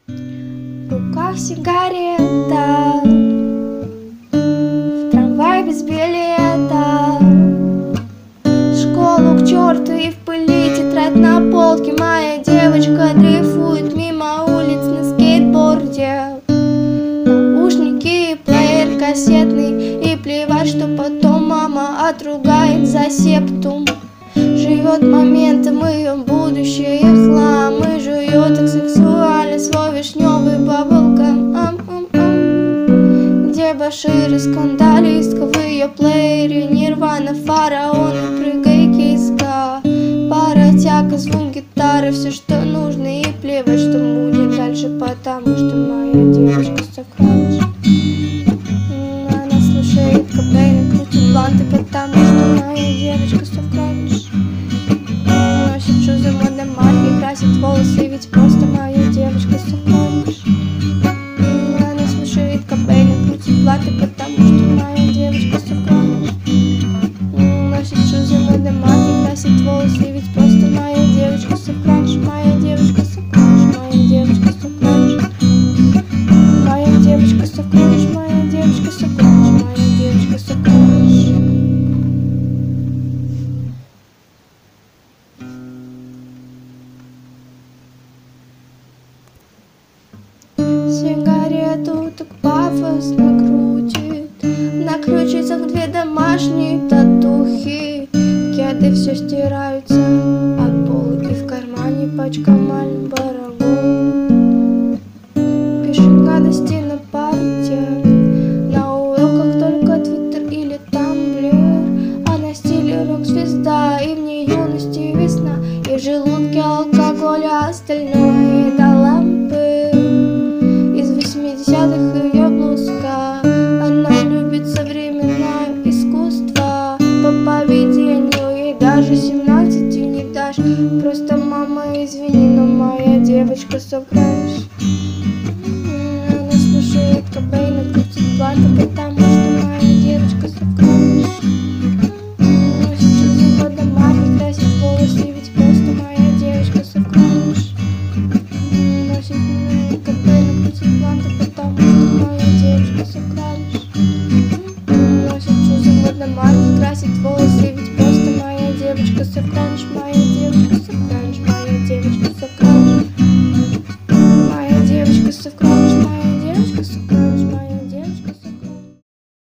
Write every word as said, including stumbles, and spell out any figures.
В руках сигарета, в трамвай без билета, в школу к черту и в пыли тетрадь на полке. Моя девочка дрейфует мимо улиц на скейтборде. Наушники и плеер кассетный, и плевать, что потом мама отругает за септум. Живет моментом, ее будущее хлам, и жует так сексуально свой вишневый баблгам. Ам -ам -ам. Где Башир и скандалистка в ее плеере, Нирвана, фараон и прыгай киска, паротяга, звон гитары, все, что нужно, и плевать, что будет дальше, потому что моя девочка сокровищ. Она слушает Кобейна, крутит бланты, потому что моя девочка сокровищ. Носит шузы модной марки, красит волосы, ведь просто моя девочка сокровищ. Она слушает Кобейна, крутит бланты, потому что моя девочка сокровищ. Носит шузы модной марки, красит волосы, ведь просто моя девочка сокровищ. Моя девочка сокровищ, моя девочка сокровищ. Моя девочка сокровищ, моя девочка сокровищ, моя девочка сокровищ. Сигарету так пафосно крутит, на ключицах две домашние татухи. Кеды все стираются от полки, в кармане пачка Мальборо. Пишет гадости на парте, на уроках только твиттер или тамблер. А на стиле рок-звезда, и в ней юности весна, и в желудке алкоголь, а остальное до лампы. Из восьмидесятых ее блузка, она любит современное искусство. По поведению ей даже семнадцати не дашь. Просто, мама, извини, но моя девочка сокровищ. Она слушает Кобейна, крутит бланты, потому что моя девочка сокровищ. Носит шузы модной марки, красит волосы, ведь просто моя девочка сокровищ. Носит Кобейна, крутит бланты, потому что моя девочка сокровищ. Носит шузы модной марки, красит волосы, ведь просто моя девочка сокровищ. Моя девочка сокровищ.